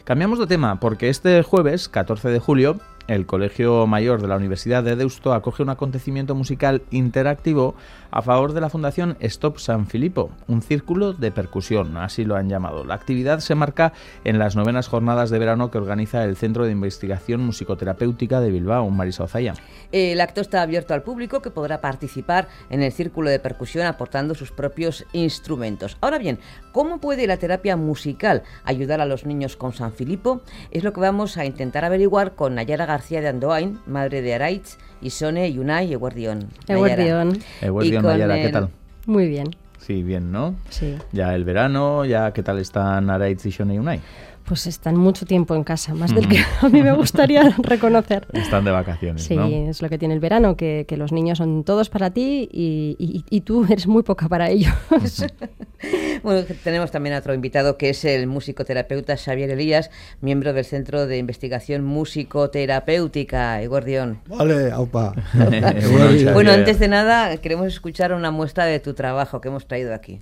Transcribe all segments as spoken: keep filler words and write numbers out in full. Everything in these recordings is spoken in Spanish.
Cambiamos de tema porque este jueves, catorce de julio, el Colegio Mayor de la Universidad de Deusto acoge un acontecimiento musical interactivo a favor de la Fundación Stop San Filippo, un círculo de percusión, así lo han llamado. La actividad se marca en las novenas jornadas de verano que organiza el Centro de Investigación Musicoterapéutica de Bilbao, Marisa Ozaya. El acto está abierto al público, que podrá participar en el círculo de percusión aportando sus propios instrumentos. Ahora bien, ¿cómo puede la terapia musical ayudar a los niños con San Filippo? Es lo que vamos a intentar averiguar con Nayara García de Andoain, madre de Araitz, y Sone Yunay Eguerdión. Eguerdión. Eguerdión, Nayara, ¿qué tal? Muy bien. Sí, bien, ¿no? Sí. Ya el verano, ya ¿qué tal están Araitz y Sone Yunay? Pues están mucho tiempo en casa, más del que a mí me gustaría reconocer. Están de vacaciones, sí, ¿no? Sí, es lo que tiene el verano, que, que los niños son todos para ti y, y, y tú eres muy poca para ellos. Bueno, tenemos también a otro invitado que es el musicoterapeuta Xavier Elías, miembro del Centro de Investigación Musicoterapéutica. Eguerdión. Vale, aupa. bueno, bueno, antes de nada, queremos escuchar una muestra de tu trabajo que hemos traído aquí.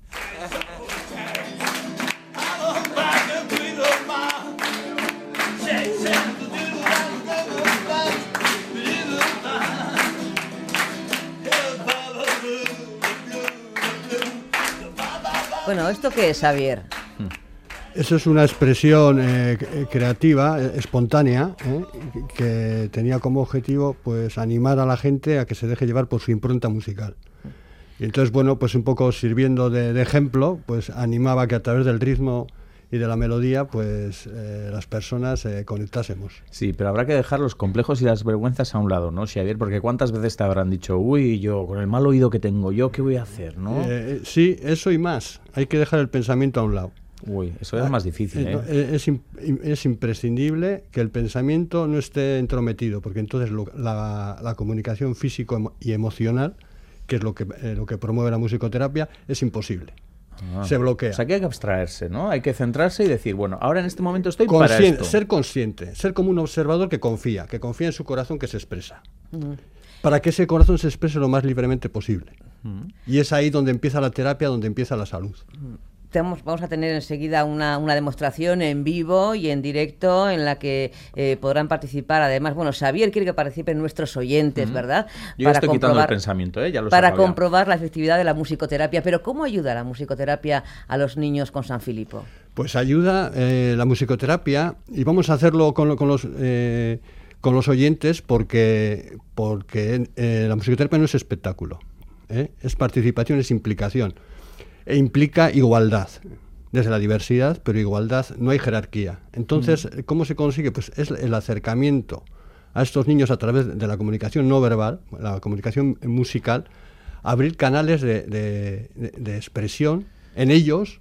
Bueno, ¿esto qué es, Xavier? Eso es una expresión eh, creativa, eh, espontánea, eh, que tenía como objetivo pues animar a la gente a que se deje llevar por su impronta musical. Y entonces, bueno, pues un poco sirviendo de, de ejemplo, pues animaba que a través del ritmo y de la melodía, pues eh, las personas eh, conectásemos. Sí, pero habrá que dejar los complejos y las vergüenzas a un lado, ¿no, Xavier? Porque ¿cuántas veces te habrán dicho, uy, yo, con el mal oído que tengo yo, ¿qué voy a hacer, no? Eh, sí, eso y más. Hay que dejar el pensamiento a un lado. Uy, eso es ah, más difícil, ¿eh? ¿eh? Es, es imprescindible que el pensamiento no esté entrometido, porque entonces lo, la, la comunicación físico y emocional, que es lo que, eh, lo que promueve la musicoterapia, es imposible. Ah, se bloquea. O sea, que hay que abstraerse, ¿no? Hay que centrarse y decir, bueno, ahora en este momento estoy Conscien- para esto. Ser consciente, ser como un observador que confía, que confía en su corazón, que se expresa. Uh-huh. Para que ese corazón se exprese lo más libremente posible. Uh-huh. Y es ahí donde empieza la terapia, donde empieza la salud. Uh-huh. Tenemos, vamos a tener enseguida una, una demostración en vivo y en directo en la que eh, podrán participar. Además, bueno, Xavier quiere que participen nuestros oyentes, mm. ¿verdad? Yo para estoy quitando el pensamiento, ¿eh? Ya lo Para comprobar ya. la efectividad de la musicoterapia. Pero ¿cómo ayuda la musicoterapia a los niños con San Filippo? Pues ayuda eh, la musicoterapia, y vamos a hacerlo con, con los... Eh, con los oyentes porque, porque eh, la musicoterapia no es espectáculo, ¿eh? Es participación, es implicación. E implica igualdad, desde la diversidad, pero igualdad, no hay jerarquía. Entonces, mm. ¿cómo se consigue? Pues es el acercamiento a estos niños a través de la comunicación no verbal, la comunicación musical, abrir canales de, de, de, de expresión en ellos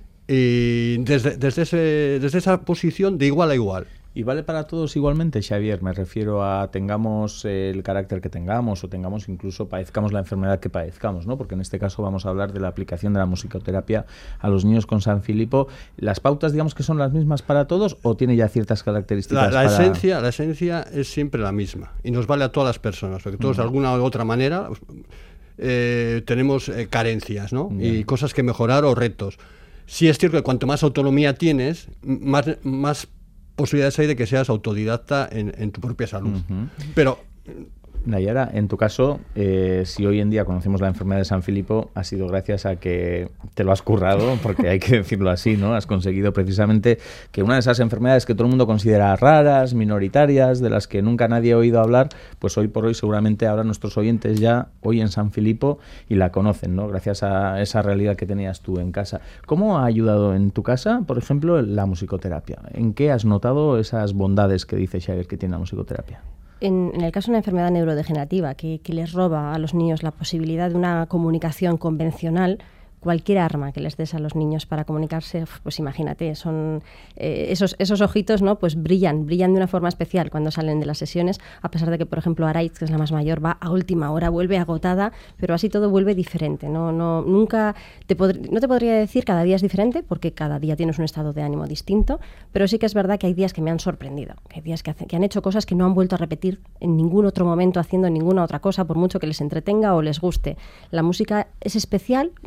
y desde, desde, ese, desde esa posición de igual a igual. ¿Y vale para todos igualmente, Xavier? Me refiero a tengamos el carácter que tengamos o tengamos incluso padezcamos la enfermedad que padezcamos, ¿no? Porque en este caso vamos a hablar de la aplicación de la musicoterapia a los niños con San Filippo. ¿Las pautas, digamos, que son las mismas para todos o tiene ya ciertas características? La, la, para... esencia, la esencia es siempre la misma y nos vale a todas las personas, porque todos uh-huh. de alguna u otra manera eh, tenemos eh, carencias, ¿no? Uh-huh. Y cosas que mejorar o retos. Sí es cierto que cuanto más autonomía tienes, más... más posibilidades hay de que seas autodidacta en, en tu propia salud. Uh-huh. Pero... Nayara, en tu caso, eh, si hoy en día conocemos la enfermedad de San Filippo, ha sido gracias a que te lo has currado, porque hay que decirlo así, ¿no? Has conseguido precisamente que una de esas enfermedades que todo el mundo considera raras, minoritarias, de las que nunca nadie ha oído hablar, pues hoy por hoy seguramente ahora nuestros oyentes ya oyen San Filippo y la conocen, ¿no? Gracias a esa realidad que tenías tú en casa. ¿Cómo ha ayudado en tu casa, por ejemplo, la musicoterapia? ¿En qué has notado esas bondades que dice Xavier que tiene la musicoterapia? En, en el caso de una enfermedad neurodegenerativa que, que les roba a los niños la posibilidad de una comunicación convencional, cualquier arma que les des a los niños para comunicarse, pues imagínate, son eh, esos esos ojitos, ¿no? Pues brillan, brillan de una forma especial cuando salen de las sesiones, a pesar de que, por ejemplo, Araitz, que es la más mayor, va a última hora, vuelve agotada, pero así todo vuelve diferente, no no nunca te pod- no te podría decir cada día es diferente, porque cada día tienes un estado de ánimo distinto, pero sí que es verdad que hay días que me han sorprendido, que hay días que, hace, que han hecho cosas que no han vuelto a repetir en ningún otro momento haciendo ninguna otra cosa, por mucho que les entretenga o les guste. La música es especial, yo no te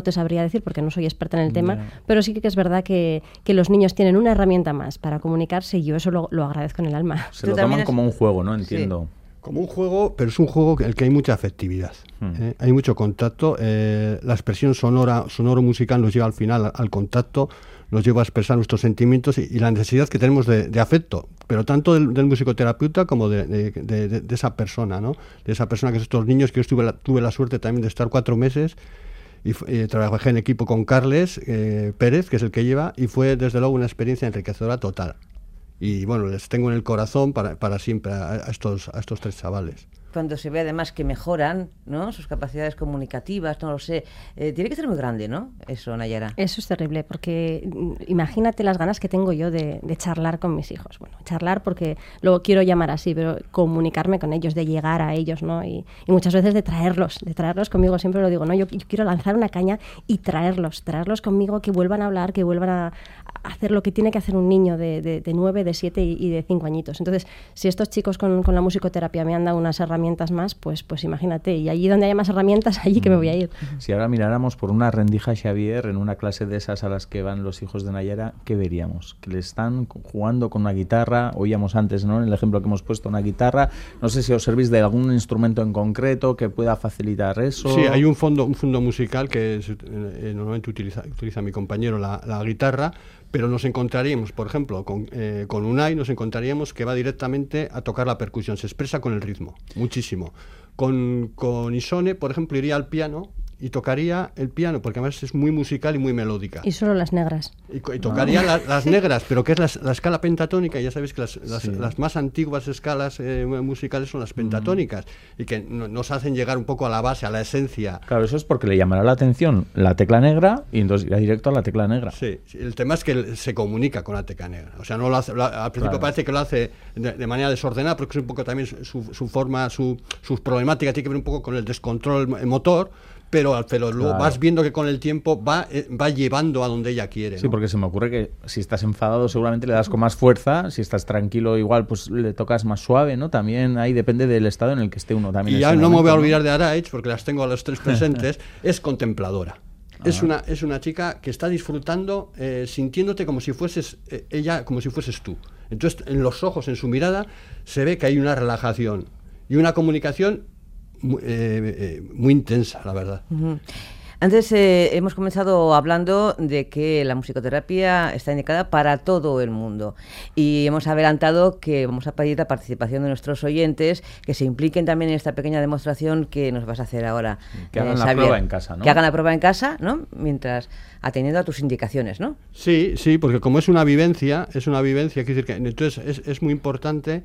te sabría decir porque no soy experta en el tema, No. pero sí que es verdad que, que los niños tienen una herramienta más para comunicarse y yo eso lo, lo agradezco en el alma. Se Tú lo también toman has- como un juego, ¿no? Entiendo. Como un juego, pero es un juego en el que hay mucha afectividad. Hmm. ¿eh? Hay mucho contacto. Eh, la expresión sonora, sonoro-musical nos lleva al final al, al contacto, nos lleva a expresar nuestros sentimientos y, y la necesidad que tenemos de, de afecto, pero tanto del, del musicoterapeuta como de, de, de, de, de esa persona, ¿no? De esa persona que son estos niños, que yo tuve la, tuve la suerte también de estar cuatro meses y eh, trabajé en equipo con Carles eh, Pérez, que es el que lleva, y fue desde luego una experiencia enriquecedora total. Y bueno, les tengo en el corazón para, para siempre a, a estos, a estos tres chavales. Cuando se ve además que mejoran, ¿no?, sus capacidades comunicativas, no lo sé. Eh, tiene que ser muy grande, ¿no?, eso, Nayara. Eso es terrible, porque mm, imagínate las ganas que tengo yo de, de charlar con mis hijos. Bueno, charlar porque lo quiero llamar así, pero comunicarme con ellos, de llegar a ellos, ¿no? Y, y muchas veces de traerlos, de traerlos conmigo. Siempre lo digo, ¿no? Yo, yo quiero lanzar una caña y traerlos, traerlos conmigo, que vuelvan a hablar, que vuelvan a, a hacer lo que tiene que hacer un niño de, de, de nueve, de siete y, y de cinco añitos. Entonces, si estos chicos con, con la musicoterapia me han dado unas herramientas más, pues, pues imagínate, y allí donde haya más herramientas, allí que me voy a ir. Si ahora miráramos por una rendija, Xavier, en una clase de esas a las que van los hijos de Nayara, ¿qué veríamos? Que le están jugando con una guitarra, oíamos antes, ¿no?, en el ejemplo que hemos puesto, una guitarra, no sé si os servís de algún instrumento en concreto que pueda facilitar eso. Sí, hay un fondo, un fondo musical que es, eh, normalmente utiliza, utiliza mi compañero la, la guitarra, pero nos encontraríamos, por ejemplo, con, eh, con Unai, nos encontraríamos que va directamente a tocar la percusión, se expresa con el ritmo, muchísimo. Con, con Isone, por ejemplo, iría al piano y tocaría el piano, porque además es muy musical y muy melódica. Y solo las negras. Y, y tocaría la, las negras, pero que es la, la escala pentatónica. Ya sabéis que las, las, Sí. las más antiguas escalas eh, musicales son las pentatónicas, mm. y que no, nos hacen llegar un poco a la base, a la esencia. Claro, eso es porque le llamará la atención la tecla negra y entonces irá directo a la tecla negra. Sí, sí, el tema es que se comunica con la tecla negra. O sea, no lo hace, lo, al principio Claro. parece que lo hace de, de manera desordenada, porque es un poco también su, su forma, su, sus problemáticas, tiene que ver un poco con el descontrol motor. Pero, pero luego Claro. vas viendo que con el tiempo va, eh, va llevando a donde ella quiere, ¿no? Sí, porque se me ocurre que si estás enfadado seguramente le das con más fuerza, si estás tranquilo igual pues le tocas más suave, ¿no? También ahí depende del estado en el que esté uno también. Y en ya ese no me momento, voy a ¿no? olvidar de Araich, porque las tengo a los tres presentes, es contempladora. Es Ah. una, es una chica que está disfrutando, eh, sintiéndote como si fueses eh, ella, como si fueses tú. Entonces, en los ojos, en su mirada, se ve que hay una relajación y una comunicación muy, eh, eh, muy intensa, la verdad. Uh-huh. Antes eh, hemos comenzado hablando de que la musicoterapia está indicada para todo el mundo y hemos adelantado que vamos a pedir la participación de nuestros oyentes, que se impliquen también en esta pequeña demostración que nos vas a hacer ahora. Que hagan eh, la Xavier. prueba en casa, ¿no? Que hagan la prueba en casa, ¿no? Mientras atendiendo a tus indicaciones, ¿no? Sí, sí, porque como es una vivencia, es una vivencia, quiere decir que entonces es, es muy importante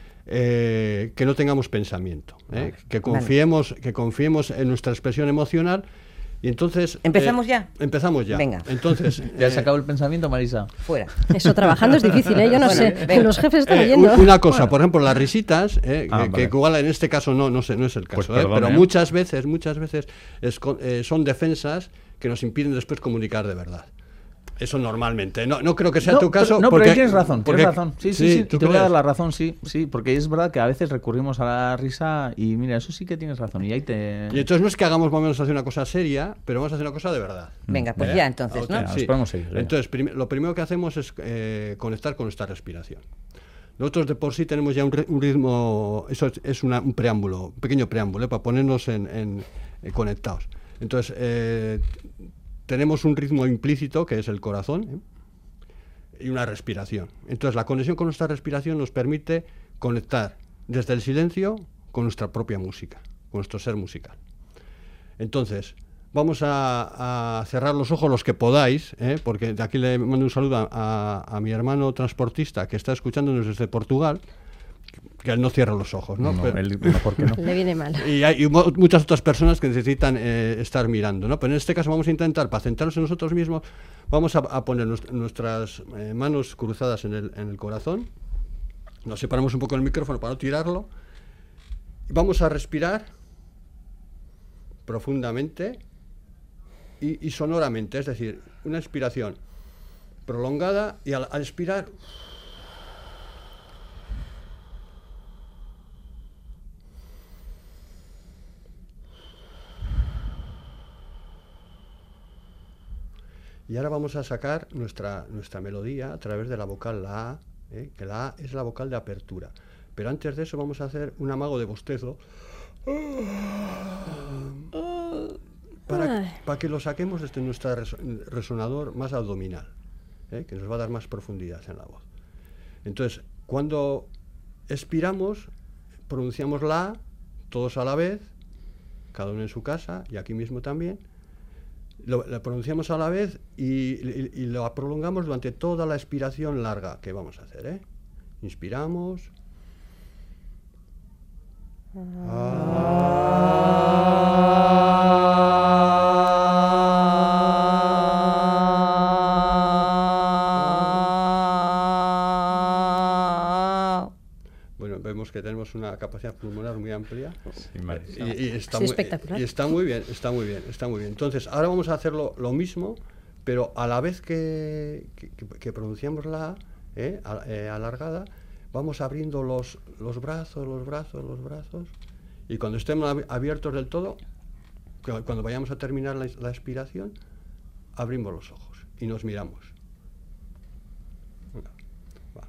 eh, que no tengamos pensamiento, ¿eh? Vale. que confiemos, Vale. que confiemos en nuestra expresión emocional. Y entonces... ¿Empezamos eh, ya? Empezamos ya. Venga. Entonces... ¿Ya eh, se acabó el pensamiento, Marisa? Fuera. Eso trabajando es difícil, ¿eh? Yo no Bueno, sé. venga. Los jefes están eh, oyendo. un- una cosa, Bueno. por ejemplo, las risitas, eh, Ah, que, vale. que igual en este caso no, no sé, no es el caso, Pues eh, perdón, pero ¿eh? muchas veces, muchas veces es con- eh, son defensas que nos impiden después comunicar de verdad. Eso normalmente. No, no creo que sea no, tu caso. pero, no, porque, pero tienes razón, porque- tienes razón. Sí, sí, sí, ¿tú y te voy a dar crees? la razón, sí, sí, porque es verdad que a veces recurrimos a la risa y mira, eso sí que tienes razón. Y ahí te... Y entonces no es que hagamos más o menos hacer una cosa seria, pero vamos a hacer una cosa de verdad. Venga, pues Venga. ya entonces, ¿no? Ya, nos podemos seguir, venga. Entonces, prim- lo primero que hacemos es eh, conectar con nuestra respiración. Nosotros de por sí tenemos ya un, ri- un ritmo, eso es, es una- un preámbulo, un pequeño preámbulo, ¿eh? Para ponernos en, en- eh, conectados. Entonces, eh, tenemos un ritmo implícito que es el corazón, ¿eh? Y una respiración. Entonces, la conexión con nuestra respiración nos permite conectar desde el silencio con nuestra propia música, con nuestro ser musical. Entonces, vamos a, a cerrar los ojos los que podáis, ¿eh? Porque de aquí le mando un saludo a, a- a mi hermano transportista que está escuchándonos desde Portugal, que él no cierra los ojos, ¿no? No, Pero- él mejor que no. Le viene mal. y hay y mu- muchas otras personas que necesitan eh, estar mirando, ¿no? Pero en este caso vamos a intentar, para centrarnos en nosotros mismos, vamos a, a poner nues- nuestras eh, manos cruzadas en el, en el corazón, nos separamos un poco del micrófono para no tirarlo, y vamos a respirar profundamente y, y sonoramente, es decir, una expiración prolongada y al, al expirar... Y ahora vamos a sacar nuestra, nuestra melodía a través de la vocal la A, ¿eh? Que la A es la vocal de apertura. Pero antes de eso vamos a hacer un amago de bostezo para, para que lo saquemos desde nuestro resonador más abdominal, ¿eh? Que nos va a dar más profundidad en la voz. Entonces, cuando expiramos, pronunciamos la A, todos a la vez, cada uno en su casa y aquí mismo también. Lo, lo pronunciamos a la vez y, y, y lo prolongamos durante toda la expiración larga que vamos a hacer, ¿eh? Inspiramos. Bueno, vemos que tenemos una capacidad pulmonar muy amplia. Sí, y, y, está sí, muy, espectacular. y está muy bien, está muy bien, está muy bien. Entonces, ahora vamos a hacerlo lo mismo, pero a la vez que, que, que pronunciamos la A, ¿eh? A, eh, alargada, vamos abriendo los, los brazos, los brazos, los brazos, y cuando estemos abiertos del todo, cuando vayamos a terminar la, la expiración, abrimos los ojos y nos miramos. Venga, va.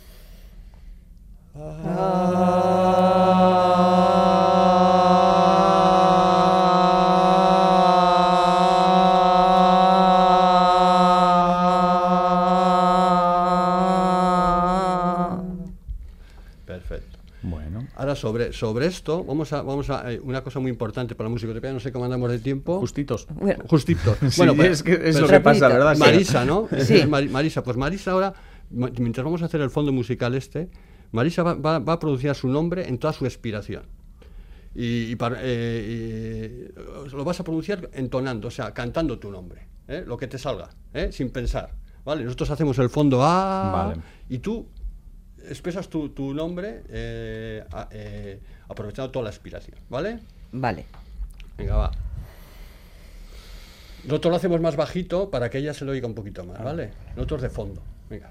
Perfecto. Bueno. Ahora sobre, sobre esto, vamos a, vamos a eh, una cosa muy importante para la musicoterapia, no sé cómo andamos de tiempo. Justitos. Bueno, Justitos. Sí, pues, es que es pues, lo que pasa, ¿verdad? Marisa, ¿no? Sí. Mar- Marisa, pues Marisa ahora, ma- mientras vamos a hacer el fondo musical este, Marisa va, va, va a pronunciar su nombre en toda su expiración. Y, y, para- eh, y lo vas a pronunciar entonando, o sea, cantando tu nombre, ¿eh? Lo que te salga, ¿eh? Sin pensar, ¿vale? Nosotros hacemos el fondo A, Vale. y tú expresas tu, tu nombre eh, a- eh, aprovechando toda la expiración, ¿vale? vale. Venga, va. Nosotros lo hacemos más bajito para que ella se lo oiga un poquito más, ¿vale? Nosotros de fondo. Venga.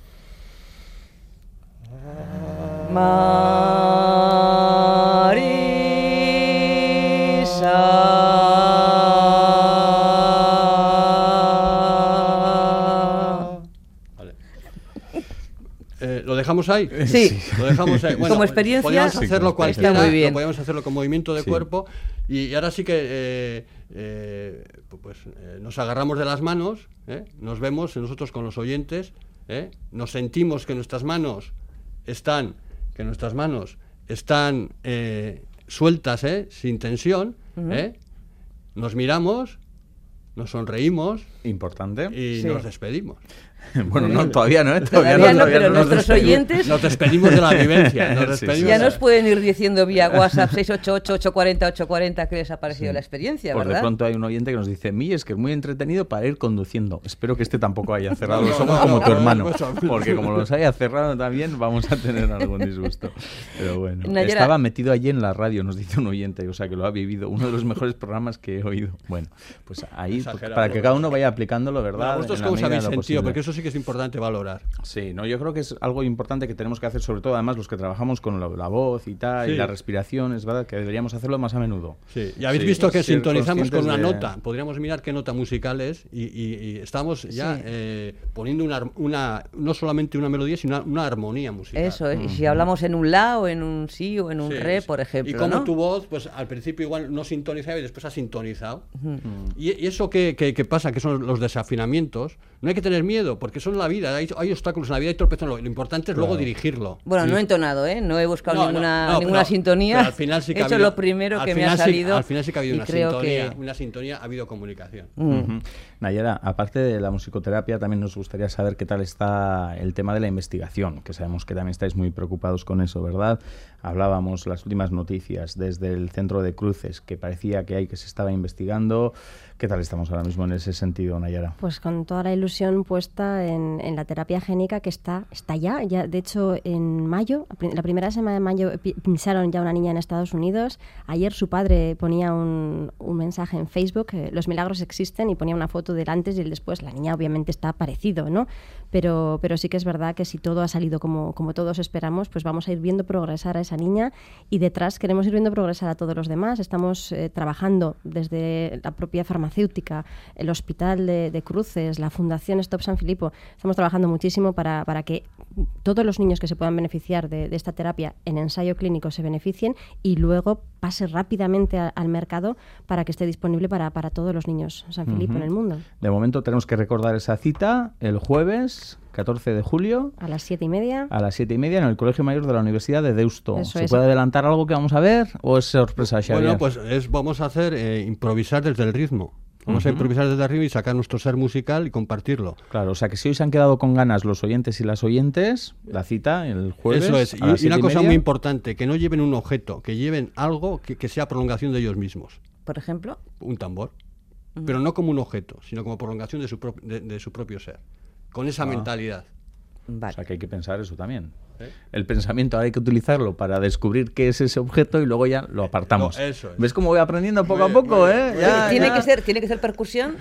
Marisa. Vale. Eh, ¿Lo dejamos ahí? Sí. Lo dejamos ahí. Como experiencia, podríamos sí, hacerlo como cualquiera, experiencia. Está muy bien. lo podríamos hacerlo con movimiento de Sí. cuerpo. Y, y ahora sí que eh, eh, pues, eh, nos agarramos de las manos, ¿eh? Nos vemos nosotros con los oyentes, ¿eh? Nos sentimos que nuestras manos están, que nuestras manos están eh, sueltas, ¿eh? Sin tensión, ¿eh? Nos miramos, nos sonreímos Importante. y Sí. nos despedimos. Bueno, no, todavía no, ¿eh? Todavía no, todavía pero nos nuestros despedimos. oyentes Nos despedimos de la vivencia. Nos Sí, despedimos ya de- nos pueden ir diciendo vía WhatsApp seis ocho ocho, ocho cuatro cero, ocho cuatro cero que les ha parecido Sí. la experiencia, Pues de ¿verdad? pronto hay un oyente que nos dice, mi es que es muy entretenido para ir conduciendo. Espero que este tampoco haya cerrado No, los no, ojos no, como no, tu no, hermano, no, no, no. porque como los haya cerrado también vamos a tener algún disgusto. Pero bueno, Nayara- estaba metido allí en la radio, nos dice un oyente, o sea que lo ha vivido, uno de los mejores programas que he oído. Bueno, pues ahí, pues, Exagerado. para que cada uno vaya aplicándolo, ¿verdad? ¿Vosotros En la cómo os medida habéis de lo sentido? posible. Porque eso sí que es importante valorar. Sí, no, yo creo que es algo importante que tenemos que hacer, sobre todo además los que trabajamos con la, la voz y tal, Sí. y la respiración, es verdad que deberíamos hacerlo más a menudo. Sí. Y habéis Sí, visto que ser sintonizamos con una conscientes de- nota. Podríamos mirar qué nota musical es y, y- y estamos ya Sí. eh, poniendo una, ar- una, no solamente una melodía, sino una, una armonía musical. Eso es, y si hablamos en un la o en un si o en un Sí, re, sí. por ejemplo, Y como ¿no? tu voz, pues al principio igual no sintonizaba y después ha sintonizado. y, y eso que, que- que pasa, que son los desafinamientos, no hay que tener miedo, porque son la vida, hay, hay obstáculos en la vida, hay tropezones. Lo, lo importante es luego dirigirlo. Bueno, Sí. no he entonado, ¿eh? No he buscado No, no, ninguna, no, ninguna pero- sintonía. pero al final sí que he ha hecho habido- lo primero al que me ha final sí- salido. al final sí que ha habido y una creo sintonía, que... una sintonía, ha habido comunicación. Ujú. Nayara, aparte de la musicoterapia, también nos gustaría saber qué tal está el tema de la investigación, que sabemos que también estáis muy preocupados con eso, ¿verdad? Hablábamos las últimas noticias desde el centro de Cruces, que parecía que hay que se estaba investigando. ¿Qué tal estamos ahora mismo en ese sentido, Nayara? Pues con toda la ilusión puesta en, en la terapia génica que está, está ya, ya. De hecho, en mayo, la primera semana de mayo, pi- pincharon ya una niña en Estados Unidos. Ayer su padre ponía un, un mensaje en Facebook, eh, los milagros existen, y ponía una foto del antes y el después. La niña obviamente está parecido, ¿no? pero, pero sí que es verdad que si todo ha salido como, como todos esperamos, pues vamos a ir viendo progresar a esa niña y detrás queremos ir viendo progresar a todos los demás. Estamos eh, trabajando desde la propia farmacéutica, el Hospital de, de Cruces, la Fundación Stop San Filipo. Estamos trabajando muchísimo para, para que todos los niños que se puedan beneficiar de, de esta terapia en ensayo clínico se beneficien y luego pase rápidamente a, al mercado para que esté disponible para, para todos los niños San Filipo uh-huh. en el mundo. De momento tenemos que recordar esa cita el jueves catorce de julio. A las siete y media. A las siete y media en el Colegio Mayor de la Universidad de Deusto. Eso ¿Se es. puede adelantar algo que vamos a ver o es sorpresa, Xavier? Bueno, pues es, vamos a hacer eh, improvisar desde el ritmo. Vamos uh-huh. a improvisar desde arriba y sacar nuestro ser musical y compartirlo. Claro, o sea que si hoy se han quedado con ganas los oyentes y las oyentes, la cita el jueves. Eso es. A las y, y una siete y cosa media. muy importante, que no lleven un objeto, que lleven algo que, que sea prolongación de ellos mismos. Por ejemplo. Un tambor. Uh-huh. Pero no como un objeto, sino como prolongación de su, pro- de, de su propio ser. Con esa ah. mentalidad. Vale. O sea que hay que pensar eso también. ¿Eh? El pensamiento ahora hay que utilizarlo para descubrir qué es ese objeto y luego ya lo apartamos. No, eso es. ¿Ves cómo voy aprendiendo poco muy a poco? bien, ¿eh? muy Ya, ¿Tiene, ya. Que ser, ¿Tiene que ser percusión?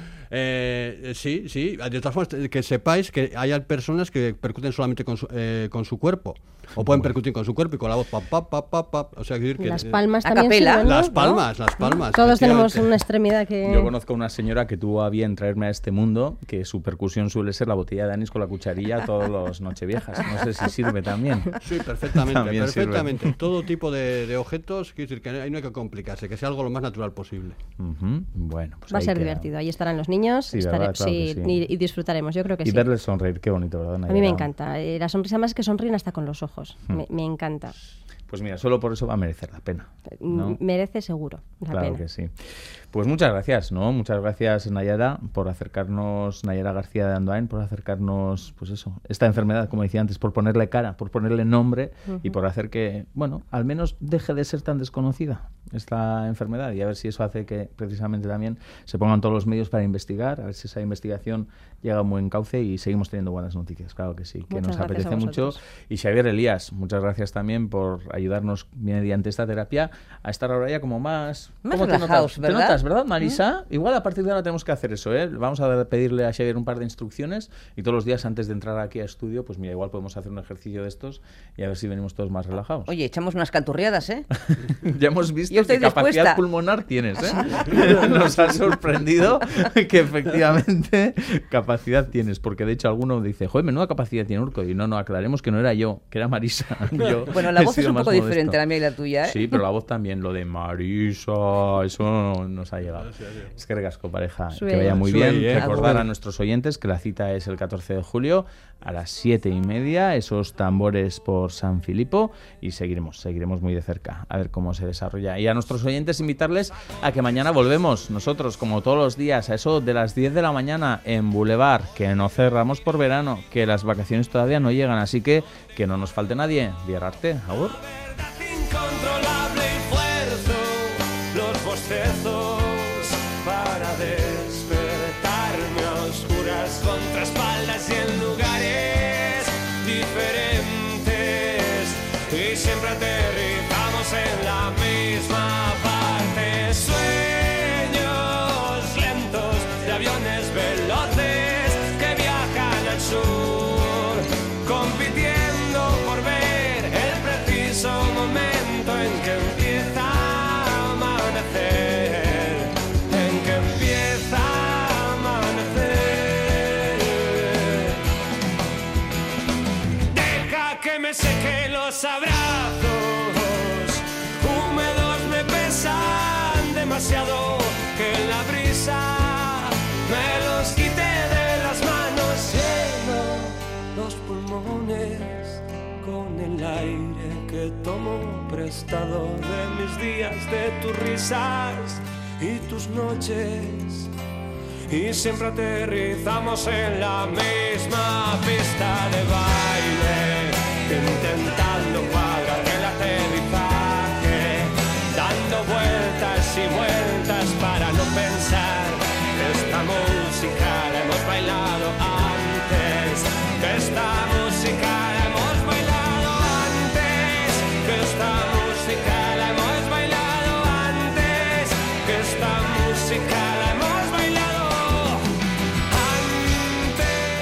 Eh, sí, sí. De todas formas, que sepáis que hay personas que percuten solamente con su, eh, con su cuerpo. O pueden percutir con su cuerpo y con la voz. Pa, pa, pa, pa, pa. O sea, decir que, las palmas a también capela. sirven, ¿no? Las palmas, las palmas. Todos tenemos una extremidad que... Yo conozco a una señora que tuvo a bien traerme a este mundo, que su percusión suele ser la botella de anís con la cucharilla todos los nocheviejas. No sé si sirve también. Sí, perfectamente, También perfectamente. sirve. Todo tipo de, de objetos, quiero decir que ahí no hay que complicarse, que sea algo lo más natural posible. Uh-huh. Bueno, pues va a ahí ser queda. divertido. Ahí estarán los niños Sí, estaré- ¿verdad? Claro sí, que sí. Y, y disfrutaremos. Yo creo que Y sí. verles sonreír, qué bonito, ¿verdad, Nayara? A mí me encanta. Eh, la sonrisa más es que sonríen hasta con los ojos. Hmm. Me, me encanta. Pues mira, solo por eso va a merecer la pena, ¿no? M- Merece seguro la Claro pena. que sí. Pues muchas gracias, ¿no? Muchas gracias, Nayara, por acercarnos, Nayara García de Andoain, por acercarnos, pues eso, esta enfermedad, como decía antes, por ponerle cara, por ponerle nombre uh-huh. y por hacer que, bueno, al menos deje de ser tan desconocida esta enfermedad y a ver si eso hace que precisamente también se pongan todos los medios para investigar, a ver si esa investigación llega a un buen cauce y seguimos teniendo buenas noticias, claro que sí, que Muchas nos gracias apetece a mucho. vosotros. Y Xavier Elías, muchas gracias también por ayudarnos mediante esta terapia a estar ahora ya como más... Más ¿Cómo te relajados, notas? ¿verdad? ¿Te notas, verdad, Marisa? ¿Mm? Igual a partir de ahora tenemos que hacer eso, ¿eh? Vamos a pedirle a Xavier un par de instrucciones y todos los días antes de entrar aquí a estudio, pues mira, igual podemos hacer un ejercicio de estos y a ver si venimos todos más relajados. Oye, echamos unas canturriadas, ¿eh? Ya hemos visto Yo estoy que capacidad dispuesta. pulmonar tienes, ¿eh? Nos ha sorprendido que efectivamente capacidad tienes, porque de hecho alguno dice, joder, menuda capacidad tiene Urco. Y no, no, aclaremos que no era yo, que era Marisa. Yo Bueno, la he voz es sido un más poco modesto. diferente, la mía y la tuya, ¿eh? Sí, pero la voz también, lo de Marisa, eso no nos ha llegado. Es que recasco, pareja, Suey. que vaya muy Suey, bien. ¿eh? Recordar Agur. a nuestros oyentes que la cita es el catorce de julio a las siete y media, esos tambores por San Filipo, y seguiremos, seguiremos muy de cerca a ver cómo se desarrolla. Y a nuestros oyentes invitarles a que mañana volvemos, nosotros como todos los días, a eso de las diez de la mañana en Boulevard, que no cerramos por verano, que las vacaciones todavía no llegan, así que que no nos falte nadie. Diararte, agur. Incontrolable y fuerzo los bostezos para despertarme a oscuras contra espaldas y en lugares diferentes y siempre aterrizamos en la misma parte. Sueños lentos de aviones veloces que viajan al sur, compitiendo por ver el preciso momento en que empieza a amanecer, en que empieza a amanecer. Deja que me seque los abrazos, húmedos me pesan demasiado, que la brisa me los quite de las manos. Lleno los pulmones con el aire que tomo prestado de mis días, de tus risas y tus noches, y siempre aterrizamos en la misma pista de baile, intentando cuadrar el aterrizaje, dando vueltas y vueltas